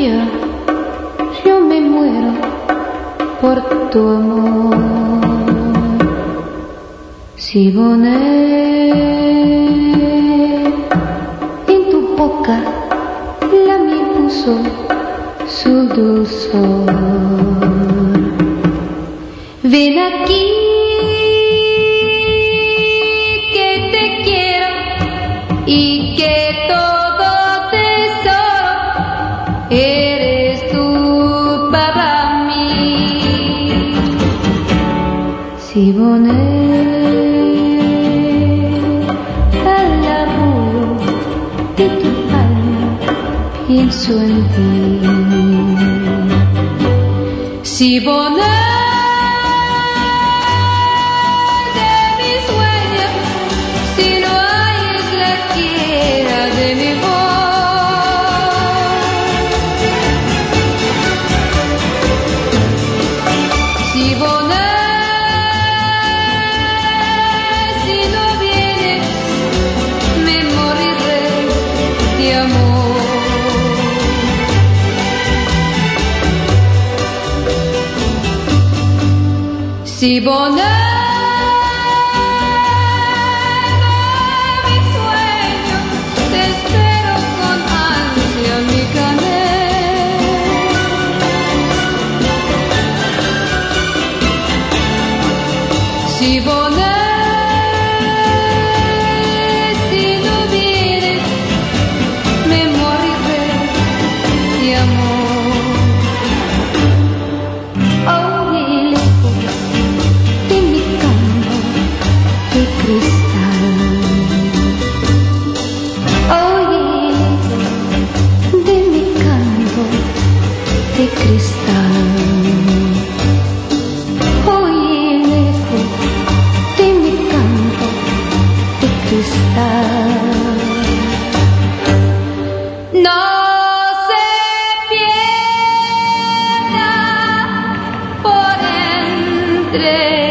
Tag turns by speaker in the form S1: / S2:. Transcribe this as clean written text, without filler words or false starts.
S1: día yo me muero por tu amor. Siboney, en tu boca la miel puso su dulzor. Ven aquí que te quiero y que todo tesoro eres tú para mí. Siboney, al laburo de tu alma pienso en ti. Siboney, Siboney, de mi sueño, te espero con ansia, mi canel. Siboney, si no vienes, me moriré de amor. Oye, lejos de mi campo de cristal, oye, de mi campo de cristal, oye, lejos de mi campo de cristal. No se pierda por entre